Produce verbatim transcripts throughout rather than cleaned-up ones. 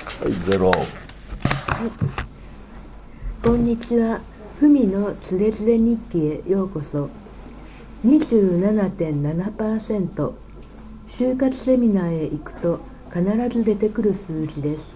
はい、ゼロ。 こんにちは。ふみのつれづれ日記へようこそ。にじゅうななてんななパーセント、就活セミナーへ行くと必ず出てくる数字です。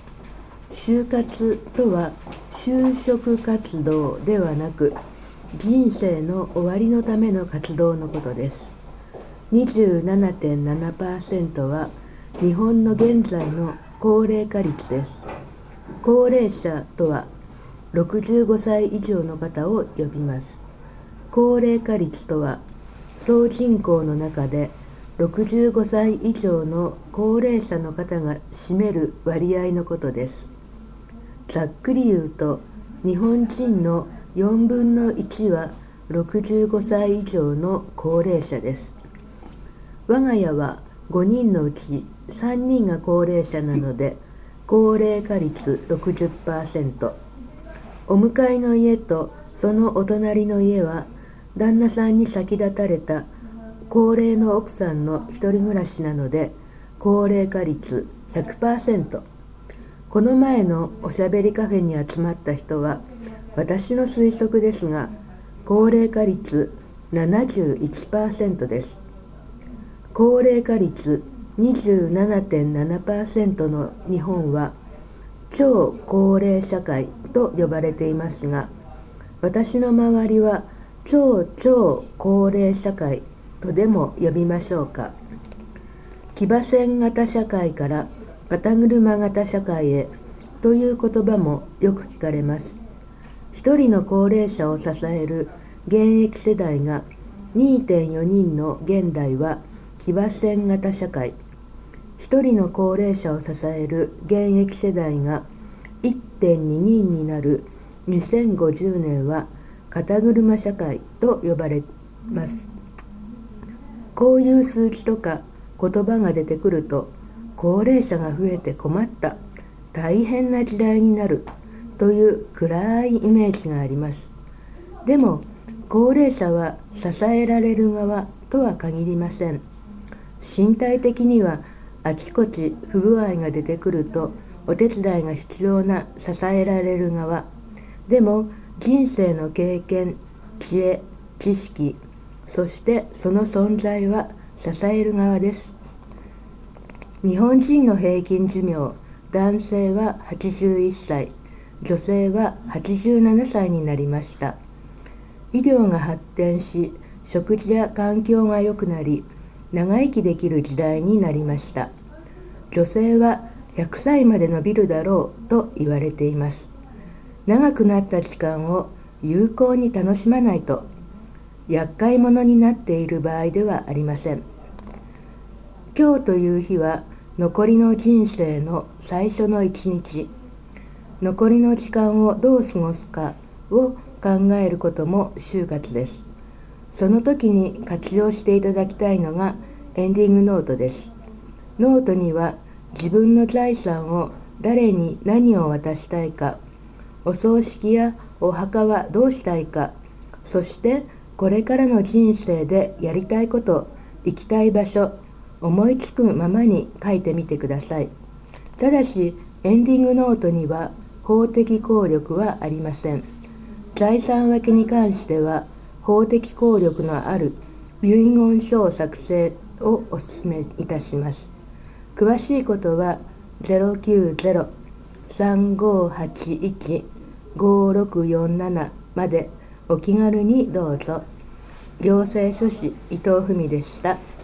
就活とは就職活動ではなく、人生の終わりのための活動のことです。にじゅうななてんななパーセント は日本の現在の高齢化率です。高齢者とはろくじゅうごさい以上の方を呼びます。高齢化率とは総人口の中でろくじゅうごさい以上の高齢者の方が占める割合のことです。ざっくり言うと、日本人のよんぶんのいちはろくじゅうごさい以上の高齢者です。我が家はごにんのうちさんにんが高齢者なので、高齢化率 ろくじゅっパーセント。お向かいの家とそのお隣の家は旦那さんに先立たれた高齢の奥さんの一人暮らしなので、高齢化率 ひゃくパーセント。この前のおしゃべりカフェに集まった人は私の推測ですが、高齢化率 ななじゅういちパーセント です。高齢化率 にじゅうななてんななパーセント の日本は超高齢社会と呼ばれていますが、私の周りは超超高齢社会とでも呼びましょうか。騎馬戦型社会から肩車型社会へという言葉もよく聞かれます。一人の高齢者を支える現役世代が にてんよにんの現代は騎馬戦型社会、一人の高齢者を支える現役世代が いってんににんになるにせんごじゅうねんは肩車社会と呼ばれます。こういう数字とか言葉が出てくると、高齢者が増えて困った、大変な時代になるという暗いイメージがあります。でも高齢者は支えられる側とは限りません。身体的にはあちこち不具合が出てくるとお手伝いが必要な支えられる側。でも人生の経験、知恵、知識、そしてその存在は支える側です。日本人の平均寿命、男性ははちじゅういっさい、女性ははちじゅうななさいになりました。医療が発展し、食事や環境が良くなり、長生きできる時代になりました。女性はひゃくさいまで伸びるだろうと言われています。長くなった時間を有効に楽しまないと、厄介者になっている場合ではありません。今日という日は残りの人生の最初の一日。残りの時間をどう過ごすかを考えることも就活です。その時に活用していただきたいのがエンディングノートです。ノートには自分の財産を誰に何を渡したいか、お葬式やお墓はどうしたいか、そしてこれからの人生でやりたいこと、行きたい場所、思いつくままに書いてみてください。ただしエンディングノートには法的効力はありません。財産分けに関しては法的効力のある遺言書作成をお勧めいたします。詳しいことは ゼロきゅうゼロ さんごはちいち ごろくよんなな までお気軽にどうぞ。行政書士伊藤文でした。